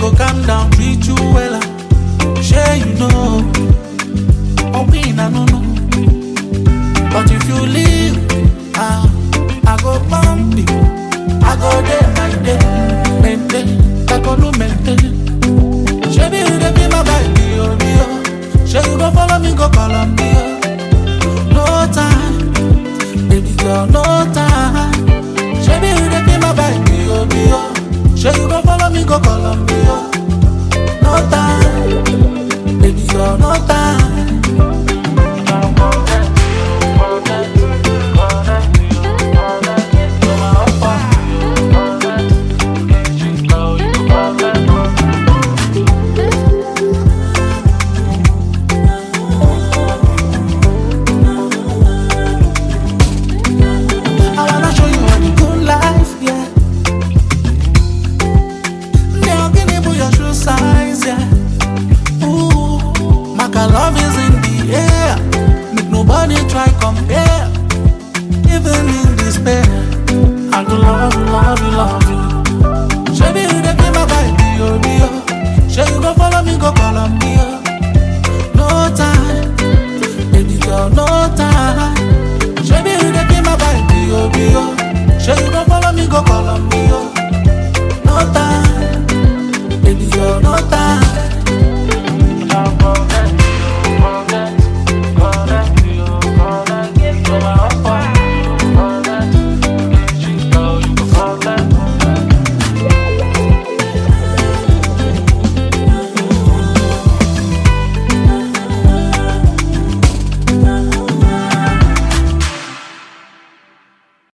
go calm down, treat you well. Share you know, oh we na no no. But if you leave, I go bump you. I go day by day, maintain, I go no maintain. Baby, you dey be my baby, oh me oh. Say you go follow me, go Colombia. No time, baby girl, no time. Baby, you dey be my baby, oh me oh. Say you go follow me, go Colombia. No time, baby girl, no time. Love is in the air, make nobody try compare. Even in despair,